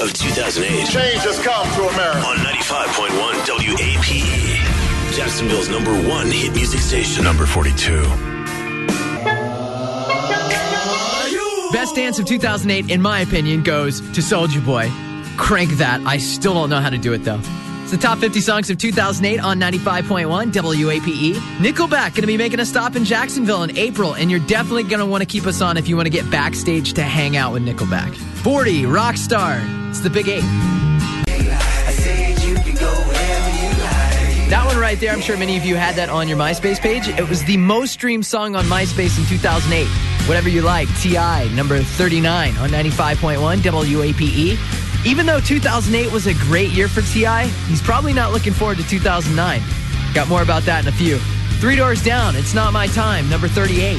of 2008. Change has come to America. On 95.1 WAPE. Jacksonville's #1 hit music station. Number 42. Best dance of 2008, in my opinion, goes to Soulja Boy. Crank that. I still don't know how to do it, though. It's the top 50 songs of 2008 on 95.1 WAPE. Nickelback going to be making a stop in Jacksonville in April, and you're definitely going to want to keep us on if you want to get backstage to hang out with Nickelback. 40, Rockstar. It's the Big 8. That one right there, I'm sure many of you had that on your MySpace page. It was the most streamed song on MySpace in 2008. Whatever You Like, T.I., number 39 on 95.1 WAPE. Even though 2008 was a great year for T.I., he's probably not looking forward to 2009. Got more about that in a few. 3 Doors Down, It's Not My Time, number 38.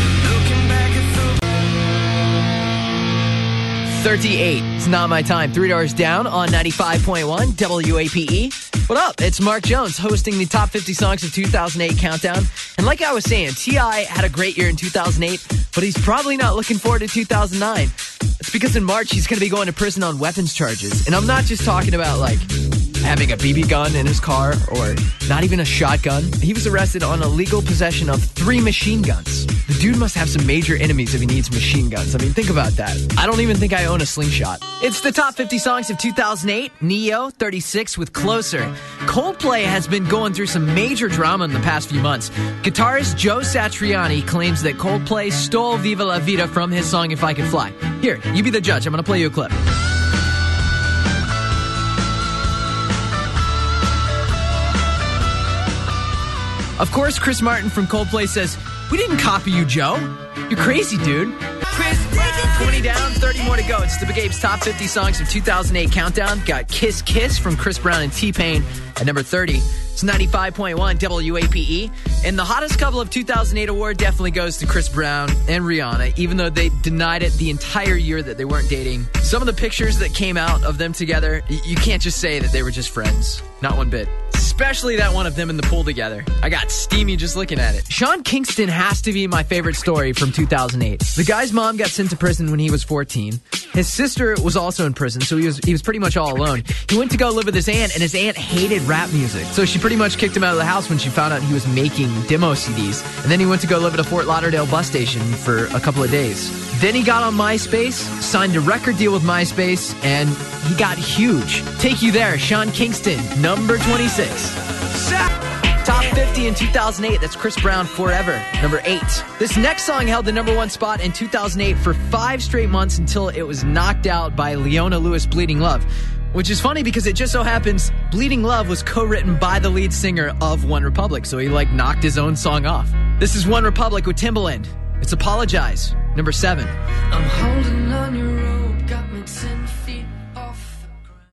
38, It's Not My Time. 3 Doors Down on 95.1 WAPE. What up? It's Mark Jones hosting the top 50 songs of 2008 countdown. And like I was saying, T.I. had a great year in 2008, but he's probably not looking forward to 2009. It's because in March, he's going to be going to prison on weapons charges. And I'm not just talking about, like, having a BB gun in his car or not even a shotgun. He was arrested on illegal possession of 3 machine guns. The dude must have some major enemies if he needs machine guns. I mean, think about that. I don't even think I own a slingshot. It's the top 50 songs of 2008. Neo, 36 with Closer. Coldplay has been going through some major drama in the past few months. Guitarist Joe Satriani claims that Coldplay stole Viva La Vida from his song If I Could Fly. Here, you be the judge. I'm going to play you a clip. Of course, Chris Martin from Coldplay says, "We didn't copy you, Joe. You're crazy, dude." 20 down, 30 more to go. It's the Big Ape's top 50 songs of 2008 countdown. Got Kiss Kiss from Chris Brown and T-Pain at number 30. It's 95.1 WAPE. And the hottest couple of 2008 award definitely goes to Chris Brown and Rihanna, even though they denied it the entire year that they weren't dating. Some of the pictures that came out of them together, you can't just say that they were just friends. Not one bit. Especially that one of them in the pool together. I got steamy just looking at it. Sean Kingston has to be my favorite story from 2008. The guy's mom got sent to prison when he was 14. His sister was also in prison, so he was pretty much all alone. He went to go live with his aunt, and his aunt hated rap music. So she pretty much kicked him out of the house when she found out he was making demo CDs. And then he went to go live at a Fort Lauderdale bus station for a couple of days. Then he got on MySpace, signed a record deal with MySpace, and he got huge. Take you there, Sean Kingston, number 26. Top 50 in 2008, that's Chris Brown, Forever, number 8. This next song held the number 1 spot in 2008 for 5 straight months until it was knocked out by Leona Lewis, Bleeding Love. Which is funny because it just so happens Bleeding Love was co-written by the lead singer of One Republic, so he knocked his own song off. This is One Republic with Timbaland. It's Apologize, number 7. I'm holding on your rope, got me 10 feet.